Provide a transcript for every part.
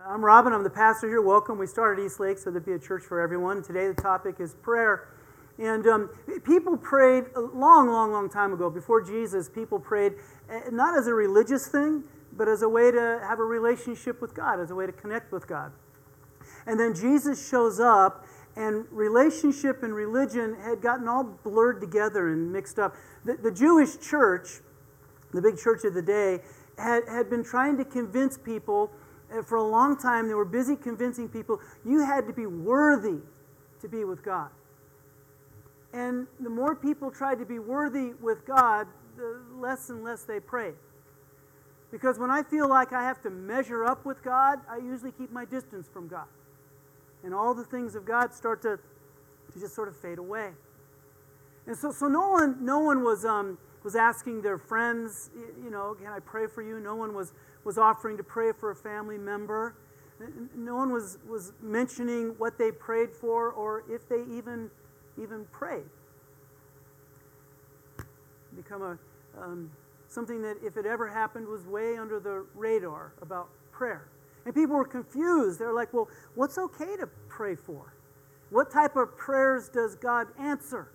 I'm Robin. I'm the pastor here. Welcome. We started East Lake so there'd be a church for everyone. Today the topic is prayer. And people prayed a long time ago, before Jesus. People prayed not as a religious thing, but as a way to have a relationship with God, as a way to connect with God. And then Jesus shows up, and relationship and religion had gotten all blurred together and mixed up. The Jewish church, the big church of the day, had been trying to convince people for a long time. They were busy convincing people you had to be worthy to be with God. And the more people tried to be worthy with God, the less and less they prayed. Because when I feel like I have to measure up with God, I usually keep my distance from God. And all the things of God start to just sort of fade away. And so no one was asking their friends, can I pray for you? No one was offering to pray for a family member. No one was mentioning what they prayed for or if they even prayed. Become something that, if it ever happened, was way under the radar about prayer. And people were confused. They're like, well, what's okay to pray for? What type of prayers does God answer?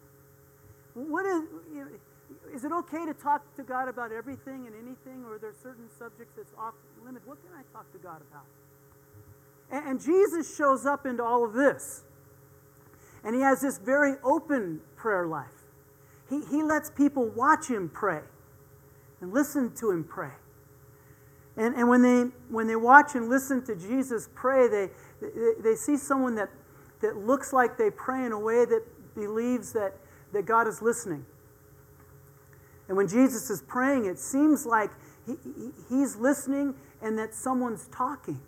Is it okay to talk to God about everything and anything, or are there certain subjects that's off limits? What can I talk to God about? And Jesus shows up into all of this. And he has this very open prayer life. He lets people watch him pray and listen to him pray. And when they watch and listen to Jesus pray, they see someone that looks like they pray in a way that believes that God is listening. And when Jesus is praying, it seems like he's listening and that someone's talking.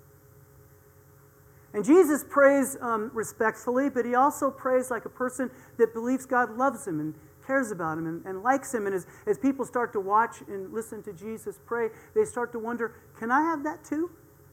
And Jesus prays respectfully, but he also prays like a person that believes God loves him and cares about him and likes him. And as people start to watch and listen to Jesus pray, they start to wonder, can I have that too?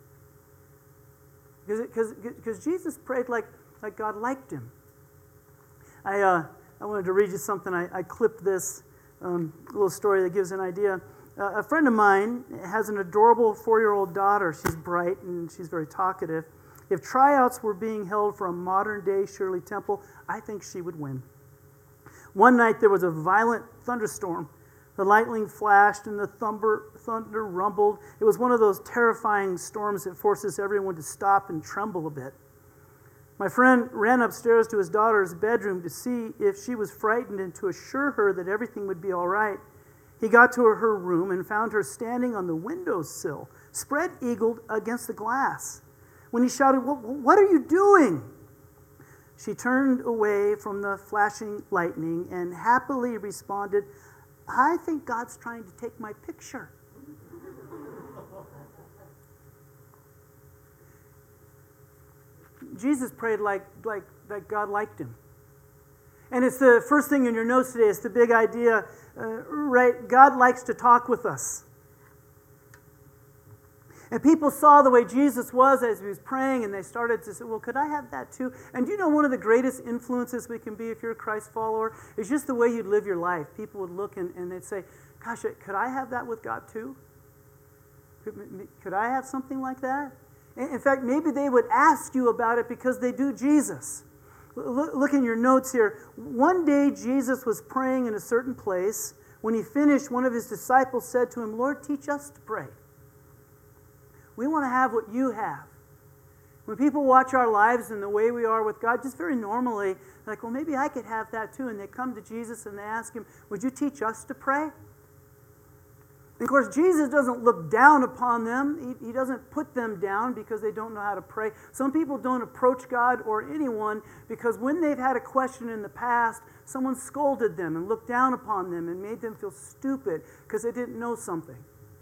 Because Jesus prayed like God liked him. I wanted to read you something. I clipped this little story that gives an idea. A friend of mine has an adorable 4-year-old daughter. She's bright and she's very talkative. If tryouts were being held for a modern-day Shirley Temple, I think she would win. One night there was a violent thunderstorm. The lightning flashed and the thunder rumbled. It was one of those terrifying storms that forces everyone to stop and tremble a bit. My friend ran upstairs to his daughter's bedroom to see if she was frightened and to assure her that everything would be all right. He got to her room and found her standing on the windowsill, spread-eagled against the glass. When he shouted, "What are you doing?" She turned away from the flashing lightning and happily responded, "I think God's trying to take my picture." Jesus prayed like God liked him. And it's the first thing in your notes today. It's the big idea, right? God likes to talk with us. And people saw the way Jesus was as he was praying, and they started to say, well, could I have that too? And do you know one of the greatest influences we can be if you're a Christ follower is just the way you live your life. People would look and they'd say, gosh, could I have that with God too? Could I have something like that? In fact, maybe they would ask you about it because they do Jesus. Look in your notes here. One day Jesus was praying in a certain place. When he finished, one of his disciples said to him, Lord, teach us to pray. We want to have what you have. When people watch our lives and the way we are with God, just very normally, they're like, well, maybe I could have that too. And they come to Jesus and they ask him, would you teach us to pray? And of course, Jesus doesn't look down upon them. He doesn't put them down because they don't know how to pray. Some people don't approach God or anyone because when they've had a question in the past, someone scolded them and looked down upon them and made them feel stupid because they didn't know something.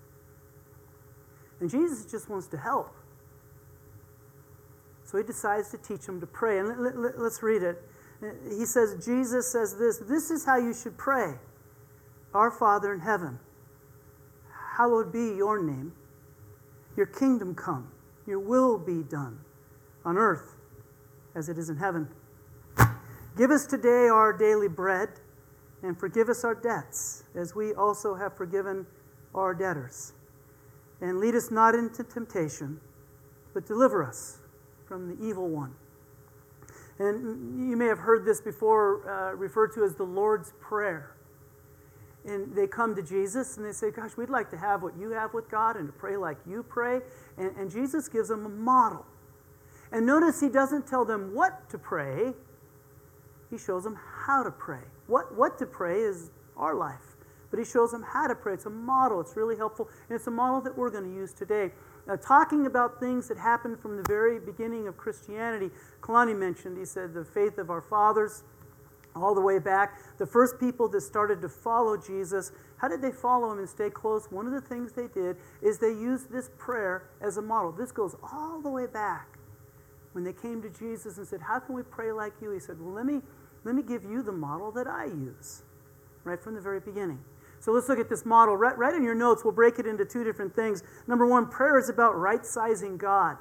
And Jesus just wants to help. So he decides to teach them to pray. And let's read it. He says, Jesus says this is how you should pray. Our Father in heaven, hallowed be your name. Your kingdom come. Your will be done on earth as it is in heaven. Give us today our daily bread and forgive us our debts as we also have forgiven our debtors. And lead us not into temptation, but deliver us from the evil one. And you may have heard this before referred to as the Lord's Prayer. And they come to Jesus and they say, gosh, we'd like to have what you have with God and to pray like you pray. And Jesus gives them a model. And notice he doesn't tell them what to pray. He shows them how to pray. What to pray is our life. But he shows them how to pray. It's a model. It's really helpful. And it's a model that we're going to use today. Now, talking about things that happened from the very beginning of Christianity, Kalani mentioned, he said, the faith of our fathers, all the way back. The first people that started to follow Jesus, how did they follow him and stay close? One of the things they did is they used this prayer as a model. This goes all the way back. When they came to Jesus and said, how can we pray like you? He said, well, let me give you the model that I use, right from the very beginning. So let's look at this model. Right in your notes, we'll break it into two different things. Number one, prayer is about right-sizing God.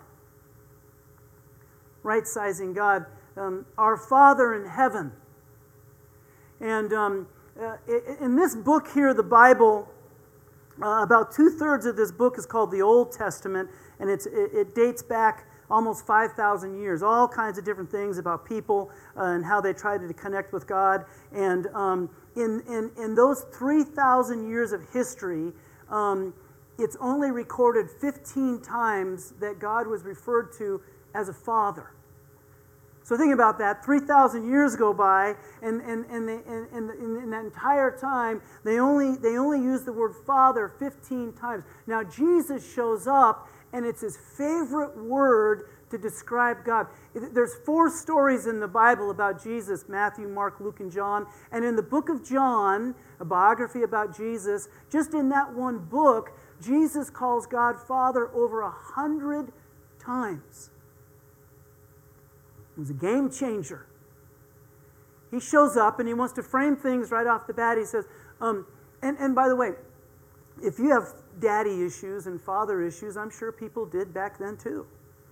Right-sizing God. Our Father in heaven. And in this book here, the Bible, about 2/3 of this book is called the Old Testament, and it dates back almost 5,000 years. All kinds of different things about people and how they tried to connect with God. And in those 3,000 years of history, it's only recorded 15 times that God was referred to as a father. So think about that. 3,000 years go by, and in that entire time, they only use the word Father 15 times. Now Jesus shows up, and it's his favorite word to describe God. There's 4 stories in the Bible about Jesus: Matthew, Mark, Luke, and John. And in the book of John, a biography about Jesus, just in that one book, Jesus calls God Father over 100 times. It was a game changer. He shows up and he wants to frame things right off the bat. He says, and by the way, if you have daddy issues and father issues, I'm sure people did back then too.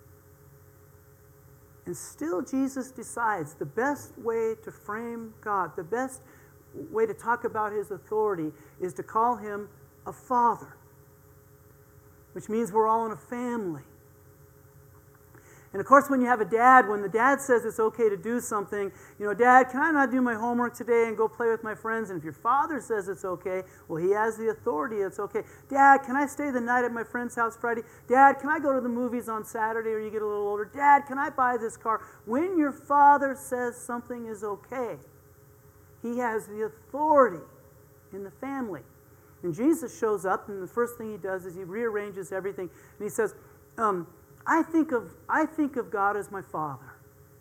And still Jesus decides the best way to frame God, the best way to talk about his authority is to call him a father, which means we're all in a family. And of course, when you have a dad, when the dad says it's okay to do something, Dad, can I not do my homework today and go play with my friends? And if your father says it's okay, well, he has the authority, it's okay. Dad, can I stay the night at my friend's house Friday? Dad, can I go to the movies on Saturday, or you get a little older? Dad, can I buy this car? When your father says something is okay, he has the authority in the family. And Jesus shows up, and the first thing he does is he rearranges everything. And he says, I think of God as my Father.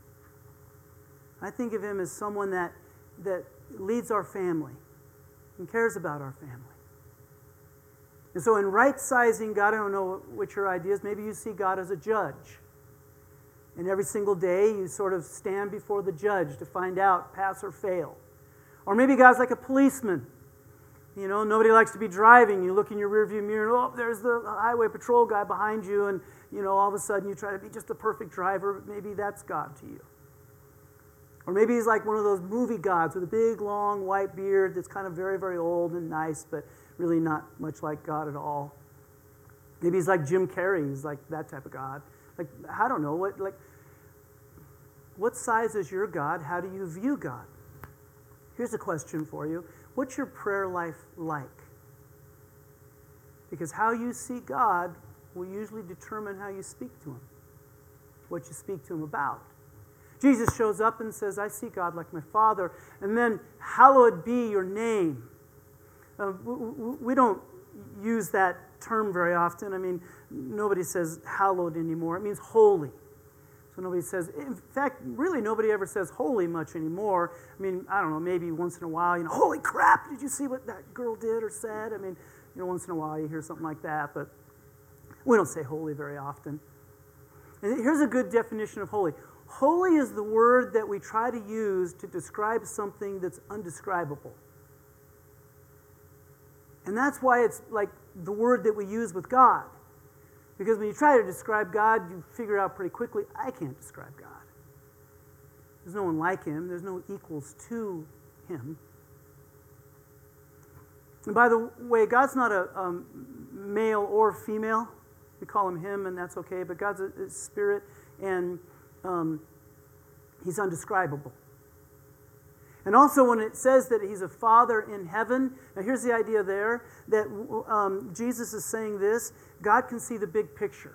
I think of him as someone that leads our family and cares about our family. And so in right-sizing God, I don't know what your idea is. Maybe you see God as a judge. And every single day you sort of stand before the judge to find out, pass or fail. Or maybe God's like a policeman. Nobody likes to be driving. You look in your rearview mirror, and there's the highway patrol guy behind you, and all of a sudden you try to be just the perfect driver. Maybe that's God to you. Or maybe he's like one of those movie gods with a big, long, white beard that's kind of very, very old and nice, but really not much like God at all. Maybe he's like Jim Carrey. He's like that type of God. Like, I don't know. What size is your God? How do you view God? Here's a question for you. What's your prayer life like? Because how you see God will usually determine how you speak to him, what you speak to him about. Jesus shows up and says, I see God like my Father. And then, hallowed be your name. We don't use that term very often. I mean, nobody says hallowed anymore. It means holy. So nobody says, in fact, really nobody ever says holy much anymore. I mean, I don't know, maybe once in a while, holy crap, did you see what that girl did or said? I mean, once in a while you hear something like that, but we don't say holy very often. And here's a good definition of holy. Holy is the word that we try to use to describe something that's undescribable. And that's why it's like the word that we use with God. Because when you try to describe God, you figure out pretty quickly, I can't describe God. There's no one like him. There's no equals to him. And by the way, God's not a male or female. We call him him, and that's okay, but God's a spirit, and he's undescribable. And also when it says that he's a father in heaven, now here's the idea there, that Jesus is saying this, God can see the big picture.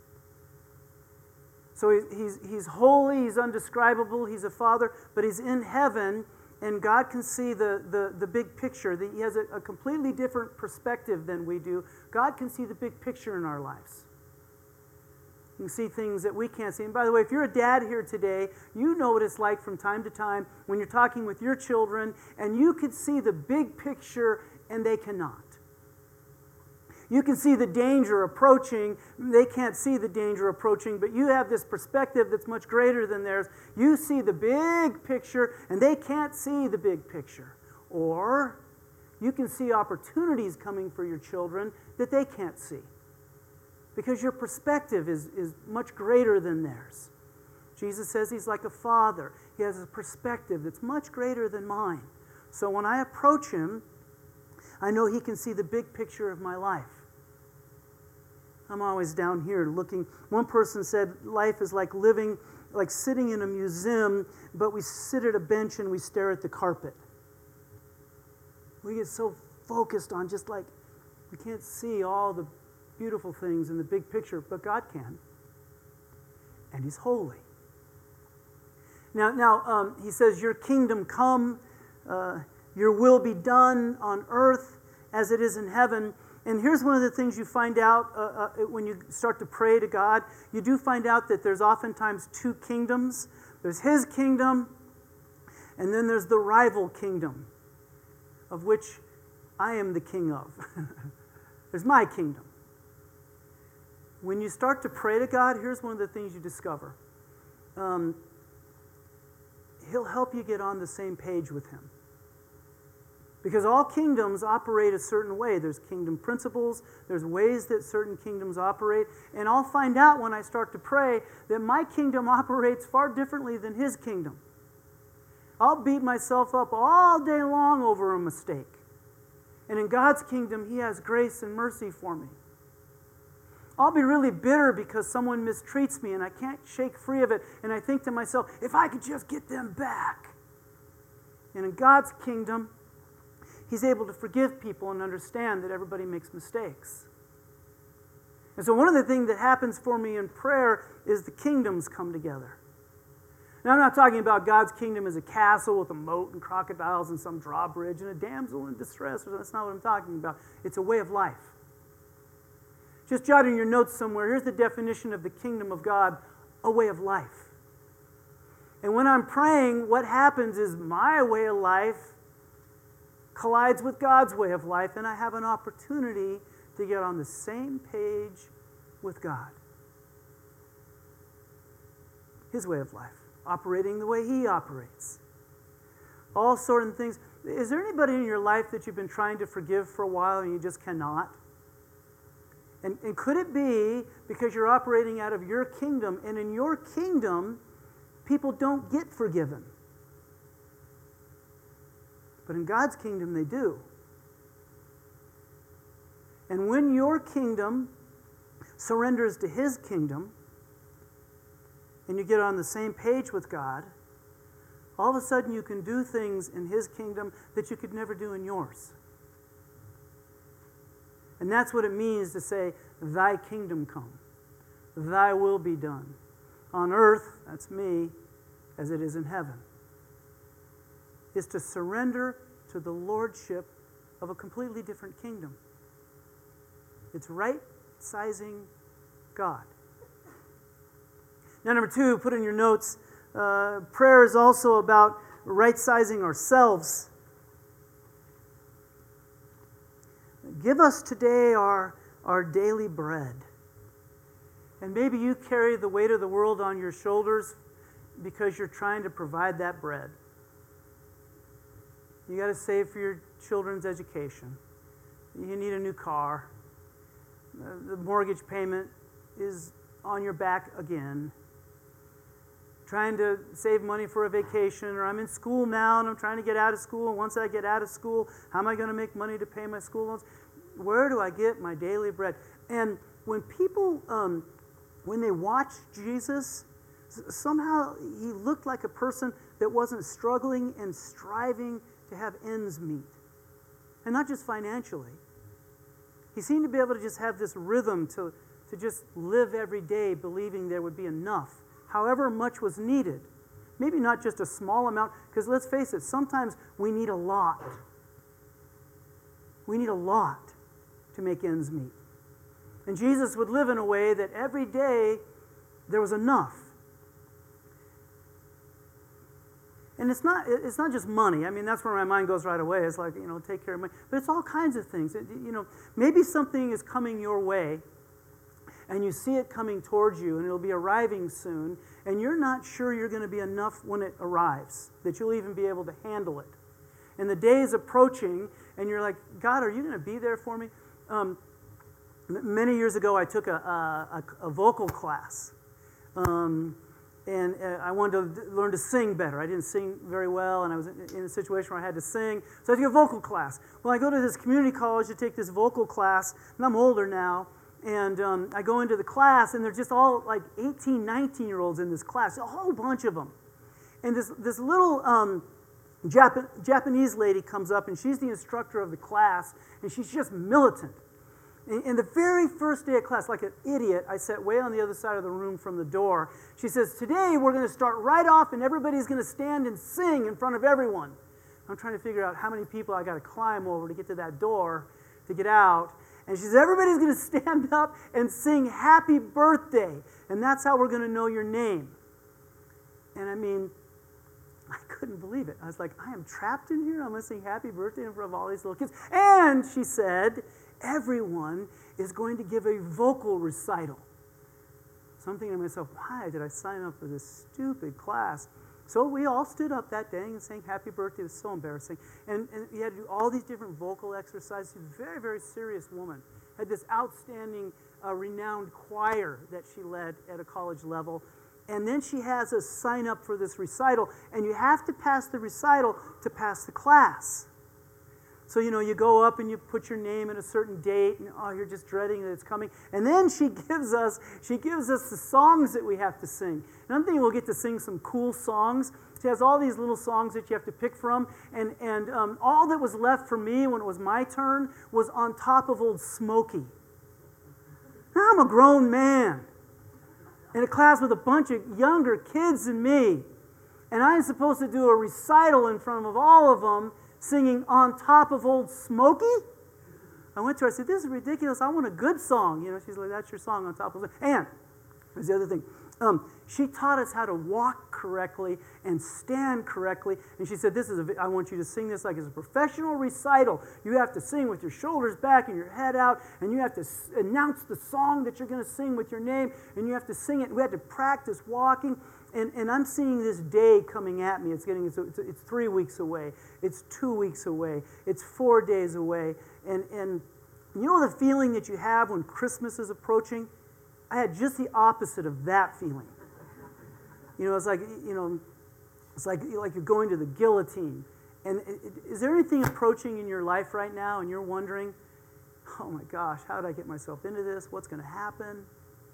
So he's holy, he's undescribable, he's a father, but he's in heaven, and God can see the big picture. He has a completely different perspective than we do. God can see the big picture in our lives. You can see things that we can't see. And by the way, if you're a dad here today, you know what it's like from time to time when you're talking with your children and you could see the big picture and they cannot. You can see the danger approaching. They can't see the danger approaching, but you have this perspective that's much greater than theirs. You see the big picture and they can't see the big picture. Or you can see opportunities coming for your children that they can't see, because your perspective is much greater than theirs. Jesus says he's like a father. He has a perspective that's much greater than mine. So when I approach him, I know he can see the big picture of my life. I'm always down here looking. One person said life is like living, like sitting in a museum, but we sit at a bench and we stare at the carpet. We get so focused on just like, we can't see all the beautiful things in the big picture, but God can. And he's holy. Now he says, your kingdom come, your will be done on earth as it is in heaven. And here's one of the things you find out when you start to pray to God. You do find out that there's oftentimes two kingdoms. There's his kingdom, and then there's the rival kingdom, of which I am the king of. There's my kingdom. When you start to pray to God, here's one of the things you discover. He'll help you get on the same page with him. Because all kingdoms operate a certain way. There's kingdom principles. There's ways that certain kingdoms operate. And I'll find out when I start to pray that my kingdom operates far differently than his kingdom. I'll beat myself up all day long over a mistake. And in God's kingdom, he has grace and mercy for me. I'll be really bitter because someone mistreats me and I can't shake free of it. And I think to myself, if I could just get them back. And in God's kingdom, he's able to forgive people and understand that everybody makes mistakes. And so one of the things that happens for me in prayer is the kingdoms come together. Now, I'm not talking about God's kingdom as a castle with a moat and crocodiles and some drawbridge and a damsel in distress. That's not what I'm talking about. It's a way of life. Just jot in your notes somewhere. Here's the definition of the kingdom of God, a way of life. And when I'm praying, what happens is my way of life collides with God's way of life, and I have an opportunity to get on the same page with God. His way of life, operating the way he operates. All sorts of things. Is there anybody in your life that you've been trying to forgive for a while and you just cannot? And could it be because you're operating out of your kingdom, and in your kingdom, people don't get forgiven? But in God's kingdom, they do. And when your kingdom surrenders to his kingdom, and you get on the same page with God, all of a sudden you can do things in his kingdom that you could never do in yours. And that's what it means to say, thy kingdom come, thy will be done. On earth, that's me, as it is in heaven. Is to surrender to the lordship of a completely different kingdom. It's right-sizing God. Now, number 2, put in your notes, prayer is also about right-sizing ourselves. Give us today our daily bread. And maybe you carry the weight of the world on your shoulders because you're trying to provide that bread. You got to save for your children's education. You need a new car. The mortgage payment is on your back again. Trying to save money for a vacation, or I'm in school now and I'm trying to get out of school. And once I get out of school, how am I going to make money to pay my school loans? Where do I get my daily bread? And when people, when they watched Jesus, somehow he looked like a person that wasn't struggling and striving to have ends meet. And not just financially. He seemed to be able to just have this rhythm to just live every day believing there would be enough, however much was needed. Maybe not just a small amount, because let's face it, sometimes we need a lot. We need a lot to make ends meet. And Jesus would live in a way that every day there was enough. And it's not just money. I mean, that's where my mind goes right away. It's like, take care of money. But it's all kinds of things. Maybe something is coming your way, and you see it coming towards you, and it'll be arriving soon, and you're not sure you're going to be enough when it arrives, that you'll even be able to handle it. And the day is approaching, and you're like, God, are you going to be there for me? Many years ago, I took a vocal class. And I wanted to learn to sing better. I didn't sing very well, and I was in a situation where I had to sing. So I took a vocal class. Well, I go to this community college to take this vocal class, and I'm older now. And I go into the class, and they're just all like 18, 19-year-olds in this class, a whole bunch of them. And this little Japanese lady comes up, and she's the instructor of the class, and she's just militant. And the very first day of class, like an idiot, I sat way on the other side of the room from the door. She says, today we're going to start right off, and everybody's going to stand and sing in front of everyone. I'm trying to figure out how many people I got to climb over to get to that door to get out. And she says, everybody's going to stand up and sing happy birthday. And that's how we're going to know your name. And I mean, I couldn't believe it. I was like, I am trapped in here? I'm going to sing happy birthday in front of all these little kids. And she said, everyone is going to give a vocal recital. So I'm thinking to myself, why did I sign up for this stupid class? So we all stood up that day and sang happy birthday. It was so embarrassing. And you had to do all these different vocal exercises. She was a very, very serious woman. Had this outstanding, renowned choir that she led at a college level. And then she has us sign up for this recital. And you have to pass the recital to pass the class. So, you go up and you put your name in a certain date, and you're just dreading that it's coming. And then she gives us the songs that we have to sing. And I'm thinking we'll get to sing some cool songs. She has all these little songs that you have to pick from. And all that was left for me when it was my turn was On Top of Old Smoky. Now I'm a grown man in a class with a bunch of younger kids than me. And I'm supposed to do a recital in front of all of them, singing On Top of Old Smoky. I went to her, I said, this is ridiculous. I want a good song. She's like, that's your song, On Top of Old Smoky. And here's the other thing. She taught us how to walk correctly and stand correctly. And she said, I want you to sing this like it's a professional recital. You have to sing with your shoulders back and your head out, and you have to announce the song that you're going to sing with your name, and you have to sing it. We had to practice walking. And I'm seeing this day coming at me. It's 3 weeks away. It's 2 weeks away. It's 4 days away. And you know the feeling that you have when Christmas is approaching? I had just the opposite of that feeling. It's like you're going to the guillotine. And is there anything approaching in your life right now and you're wondering, oh my gosh, how did I get myself into this? What's going to happen?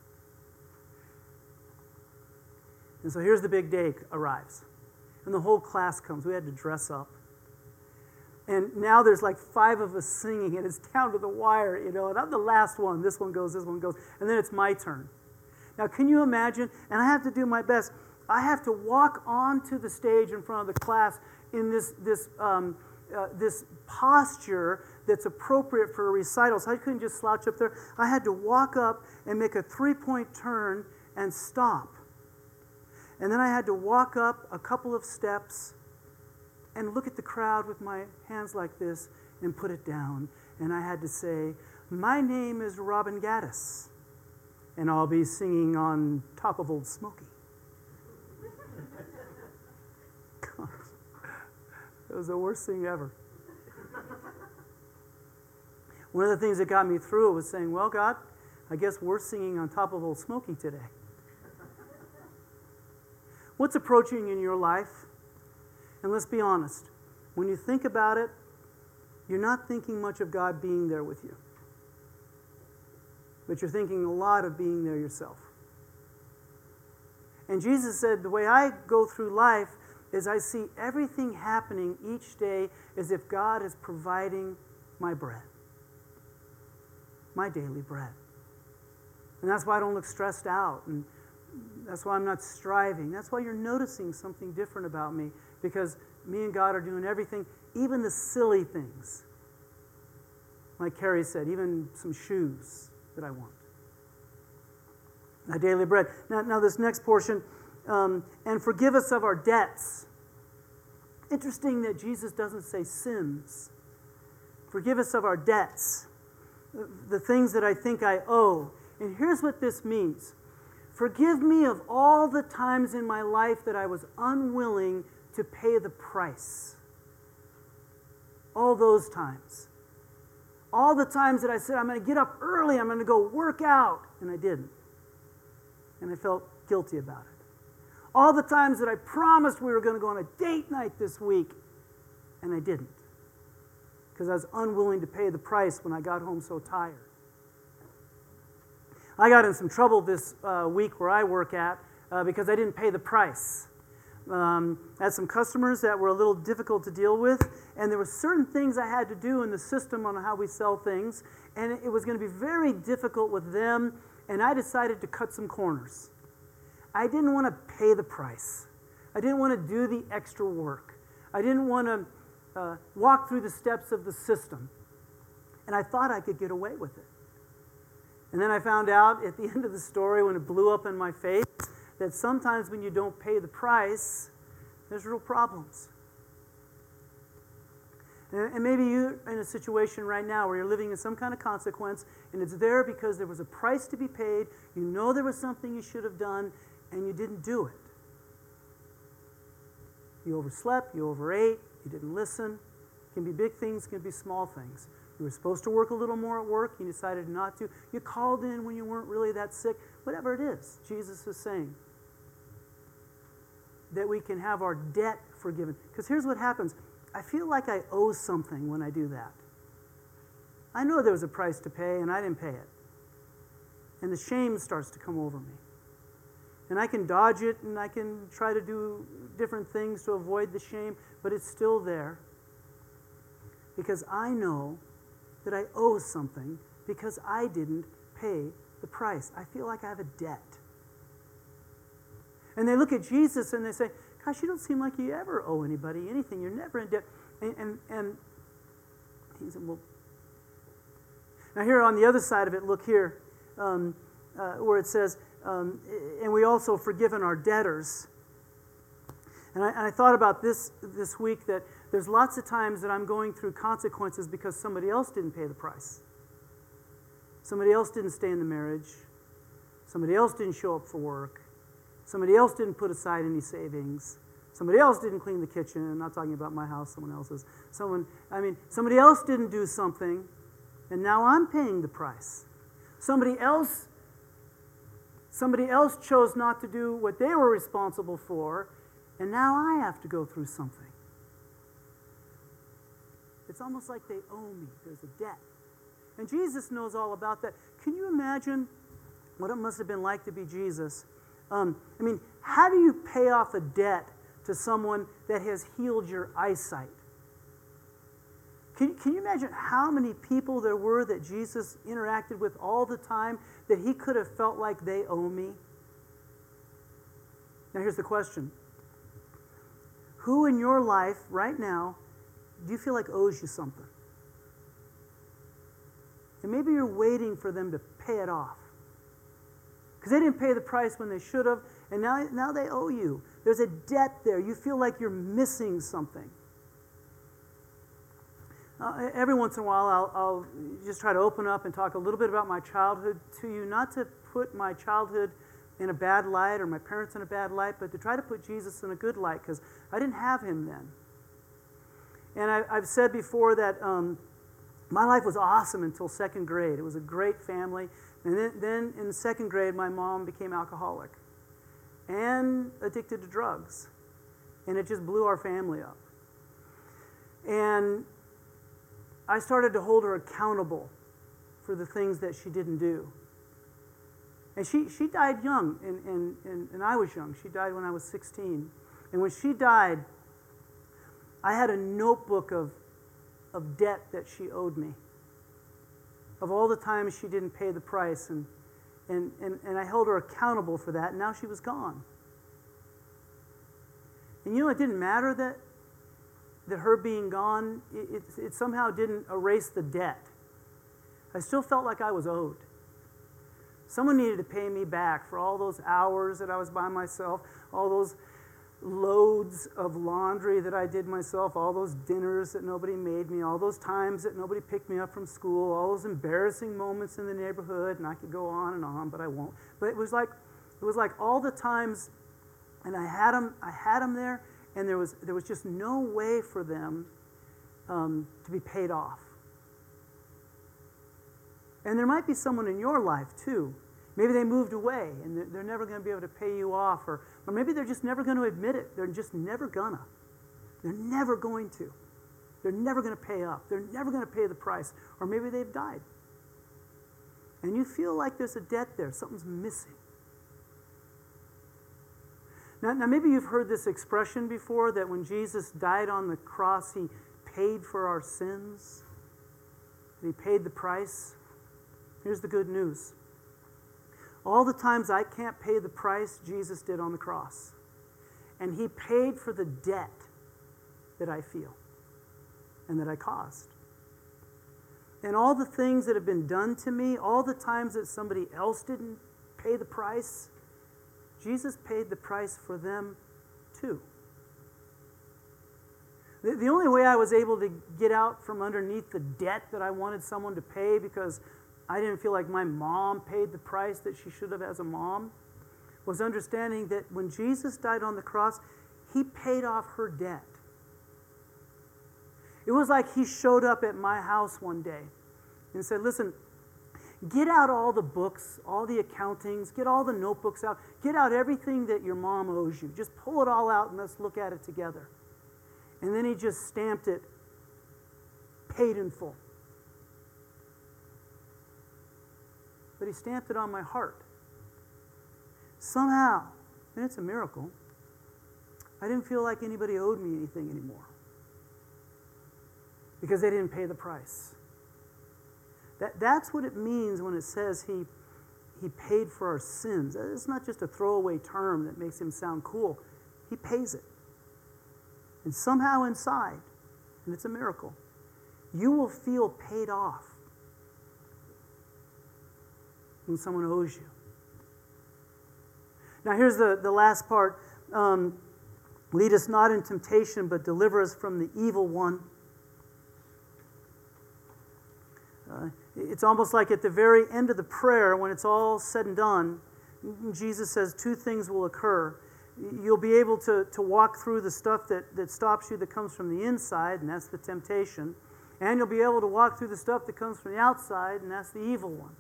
And so here's the big day arrives. And the whole class comes. We had to dress up. And now there's like 5 of us singing, and it's down to the wire, and I'm the last one. This one goes, and then it's my turn. Now, can you imagine? And I have to do my best. I have to walk onto the stage in front of the class in this posture that's appropriate for a recital. So I couldn't just slouch up there. I had to walk up and make a 3-point turn and stop. And then I had to walk up a couple of steps and look at the crowd with my hands like this and put it down. And I had to say, my name is Robin Gaddis, and I'll be singing On Top of Old Smoky. Gosh, it was the worst thing ever. One of the things that got me through it was saying, well, God, I guess we're singing On Top of Old Smoky today. What's approaching in your life? And let's be honest, when you think about it, you're not thinking much of God being there with you. but you're thinking a lot of being there yourself. And Jesus said, the way I go through life is I see everything happening each day as if God is providing my bread, my daily bread. And that's why I don't look stressed out, and that's why I'm not striving. That's why you're noticing something different about me, because me and God are doing everything, even the silly things. Like Carrie said, even some shoes that I want. My daily bread. Now this next portion, and forgive us of our debts. Interesting that Jesus doesn't say sins. Forgive us of our debts, the things that I think I owe. And here's what this means. Forgive me of all the times in my life that I was unwilling to pay the price. All those times. All the times that I said, I'm going to get up early, I'm going to go work out, and I didn't. And I felt guilty about it. All the times that I promised we were going to go on a date night this week, and I didn't. Because I was unwilling to pay the price when I got home so tired. I got in some trouble this week where I work at because I didn't pay the price. I had some customers that were a little difficult to deal with, and there were certain things I had to do in the system on how we sell things, and it was going to be very difficult with them, and I decided to cut some corners. I didn't want to pay the price. I didn't want to do the extra work. I didn't want to walk through the steps of the system, and I thought I could get away with it. And then I found out at the end of the story, when it blew up in my face, that sometimes when you don't pay the price, there's real problems. And maybe you're in a situation right now where you're living in some kind of consequence, and it's there because there was a price to be paid, you know there was something you should have done, and you didn't do it. You overslept, you overate, you didn't listen. It can be big things, it can be small things. You were supposed to work a little more at work, you decided not to. You called in when you weren't really that sick. Whatever it is, Jesus is saying that we can have our debt forgiven. Because here's what happens. I feel like I owe something when I do that. I know there was a price to pay, and I didn't pay it. And the shame starts to come over me. And I can dodge it, and I can try to do different things to avoid the shame, but it's still there. Because I know that I owe something because I didn't pay the price. I feel like I have a debt. And they look at Jesus and they say, gosh, you don't seem like you ever owe anybody anything. You're never in debt. And he said, well. Now here on the other side of it, look here, where it says, and we also forgiven our debtors. And I thought about this week, that there's lots of times that I'm going through consequences because somebody else didn't pay the price. Somebody else didn't stay in the marriage. Somebody else didn't show up for work. Somebody else didn't put aside any savings. Somebody else didn't clean the kitchen. I'm not talking about my house, someone else's. Somebody else didn't do something, and now I'm paying the price. Somebody else chose not to do what they were responsible for, and now I have to go through something. It's almost like they owe me. There's a debt. And Jesus knows all about that. Can you imagine what it must have been like to be Jesus? How do you pay off a debt to someone that has healed your eyesight? Can you imagine how many people there were that Jesus interacted with all the time that he could have felt like they owe me? Now here's the question. Who in your life right now do you feel like owes you something? And maybe you're waiting for them to pay it off. Because they didn't pay the price when they should have, and now they owe you. There's a debt there. You feel like you're missing something. Every once in a while, I'll just try to open up and talk a little bit about my childhood to you, not to put my childhood in a bad light or my parents in a bad light, but to try to put Jesus in a good light, because I didn't have him then. And I've said before that my life was awesome until second grade. It was a great family. And then in second grade, my mom became alcoholic and addicted to drugs. And it just blew our family up. And I started to hold her accountable for the things that she didn't do. And she died young, and I was young. She died when I was 16. And when she died, I had a notebook of debt that she owed me, of all the times she didn't pay the price. And I held her accountable for that, and now she was gone. And it didn't matter that her being gone, it somehow didn't erase the debt. I still felt like I was owed. Someone needed to pay me back for all those hours that I was by myself, all those loads of laundry that I did myself, all those dinners that nobody made me, all those times that nobody picked me up from school, all those embarrassing moments in the neighborhood, and I could go on, but I won't. But it was like all the times, and I had them there, and there was just no way for them to be paid off. And there might be someone in your life too. Maybe they moved away and they're never going to be able to pay you off, or maybe they're just never going to admit it. They're just never gonna. They're never going to. They're never going to pay up. They're never going to pay the price. Or maybe they've died. And you feel like there's a debt there. Something's missing. Now maybe you've heard this expression before, that when Jesus died on the cross, he paid for our sins. That he paid the price. Here's the good news. All the times I can't pay the price, Jesus did on the cross. And he paid for the debt that I feel and that I caused. And all the things that have been done to me, all the times that somebody else didn't pay the price, Jesus paid the price for them too. The only way I was able to get out from underneath the debt that I wanted someone to pay, because I didn't feel like my mom paid the price that she should have as a mom, was understanding that when Jesus died on the cross, he paid off her debt. It was like he showed up at my house one day and said, listen, get out all the books, all the accountings, get all the notebooks out, get out everything that your mom owes you. Just pull it all out and let's look at it together. And then he just stamped it, paid in full. But he stamped it on my heart. Somehow, and it's a miracle, I didn't feel like anybody owed me anything anymore, because they didn't pay the price. That's what it means when it says he paid for our sins. It's not just a throwaway term that makes him sound cool. He pays it. And somehow inside, and it's a miracle, you will feel paid off when someone owes you. Now here's the last part. Lead us not in temptation, but deliver us from the evil one. It's almost like at the very end of the prayer, when it's all said and done, Jesus says two things will occur. You'll be able to walk through the stuff that stops you, that comes from the inside, and that's the temptation. And you'll be able to walk through the stuff that comes from the outside, and that's the evil one.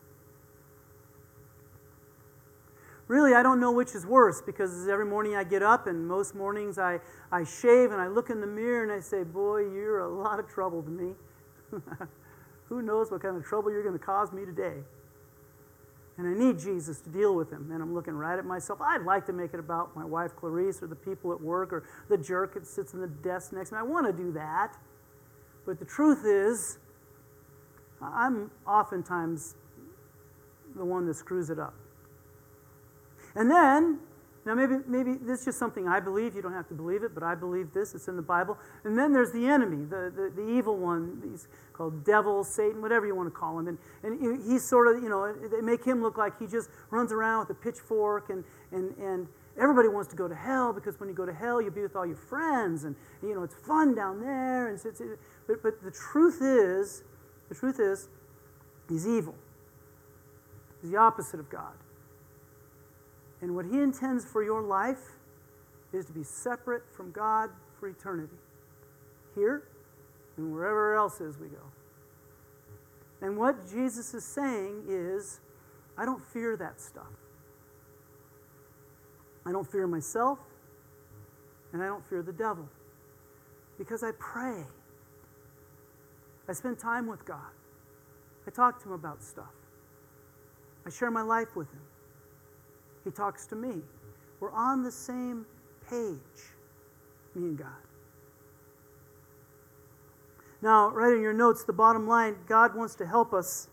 Really, I don't know which is worse, because every morning I get up, and most mornings I shave and I look in the mirror and I say, boy, you're a lot of trouble to me. Who knows what kind of trouble you're going to cause me today? And I need Jesus to deal with him. And I'm looking right at myself. I'd like to make it about my wife Clarice, or the people at work, or the jerk that sits in the desk next to me. I want to do that. But the truth is, I'm oftentimes the one that screws it up. And then, now maybe this is just something I believe. You don't have to believe it, but I believe this. It's in the Bible. And then there's the enemy, the evil one. He's called devil, Satan, whatever you want to call him. And he's sort of, they make him look like he just runs around with a pitchfork, and everybody wants to go to hell, because when you go to hell, you'll be with all your friends, and it's fun down there. And but the truth is, he's evil. He's the opposite of God. And what he intends for your life is to be separate from God for eternity, here and wherever else is we go. And what Jesus is saying is, I don't fear that stuff. I don't fear myself, and I don't fear the devil, because I pray. I spend time with God. I talk to him about stuff. I share my life with him. He talks to me. We're on the same page, me and God. Now, write in your notes the bottom line: God wants to help us.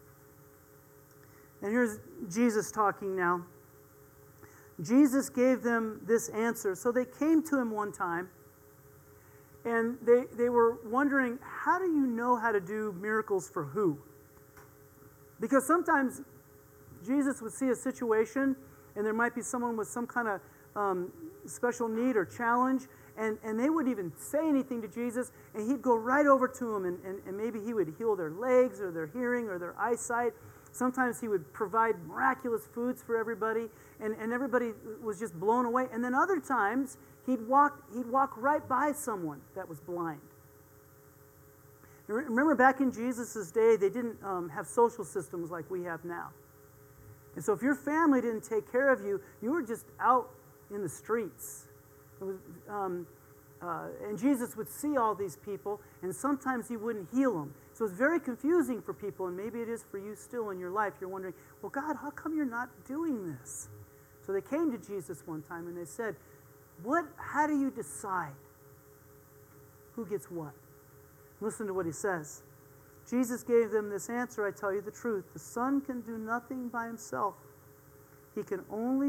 And here's Jesus talking now. Jesus gave them this answer. So they came to him one time, and they were wondering, how do you know how to do miracles for who? Because sometimes Jesus would see a situation, and there might be someone with some kind of special need or challenge, and they wouldn't even say anything to Jesus, and he'd go right over to them, and maybe he would heal their legs or their hearing or their eyesight. Sometimes he would provide miraculous foods for everybody, and everybody was just blown away. And then other times, he'd walk right by someone that was blind. Remember back in Jesus' day, they didn't have social systems like we have now. And so if your family didn't take care of you, you were just out in the streets. It was, and Jesus would see all these people, and sometimes he wouldn't heal them. So it's very confusing for people, and maybe it is for you still in your life. You're wondering, well, God, how come you're not doing this? So they came to Jesus one time, and they said, how do you decide who gets what? Listen to what he says. Jesus gave them this answer: I tell you the truth. The Son can do nothing by himself. He can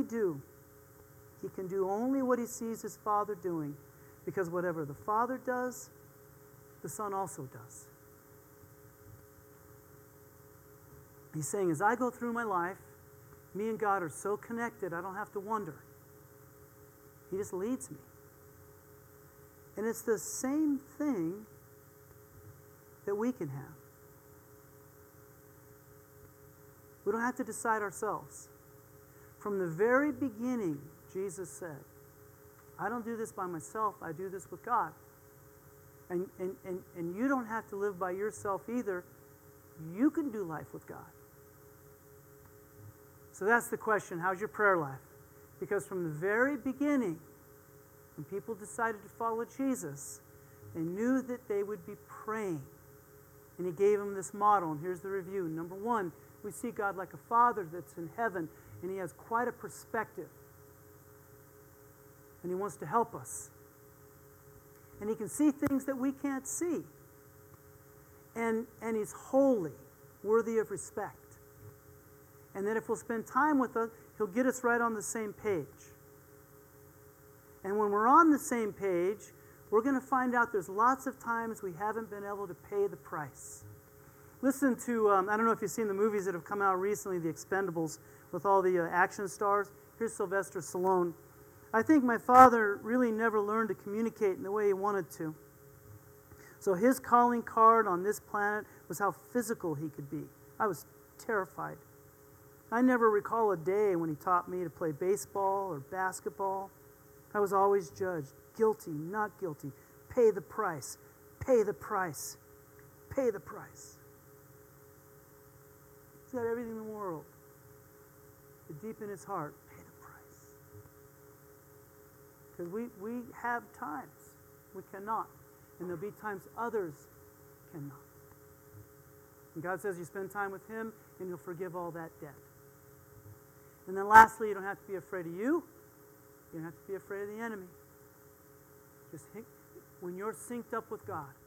do only what he sees his Father doing, because whatever the Father does, the Son also does. He's saying, as I go through my life, me and God are so connected, I don't have to wonder. He just leads me. And it's the same thing that we can have. We don't have to decide ourselves. From the very beginning, Jesus said, I don't do this by myself, I do this with God. And you don't have to live by yourself either. You can do life with God. So that's the question: how's your prayer life? Because from the very beginning, when people decided to follow Jesus, they knew that they would be praying. And he gave them this model, and here's the review. Number one, we see God like a Father that's in heaven, and he has quite a perspective. And he wants to help us. And he can see things that we can't see. And he's holy, worthy of respect. And that if we'll spend time with us, he'll get us right on the same page. And when we're on the same page, we're going to find out there's lots of times we haven't been able to pay the price. Listen to, I don't know if you've seen the movies that have come out recently, The Expendables, with all the action stars. Here's Sylvester Stallone. I think my father really never learned to communicate in the way he wanted to. So his calling card on this planet was how physical he could be. I was terrified. I never recall a day when he taught me to play baseball or basketball. I was always judged. Guilty, not guilty. Pay the price. Pay the price. Pay the price. He's got everything in the world. But deep in his heart, pay the price. Because we have times we cannot. And there'll be times others cannot. And God says you spend time with him and he'll forgive all that debt. And then lastly, you don't have to be afraid of you. You don't have to be afraid of the enemy. Just when you're synced up with God,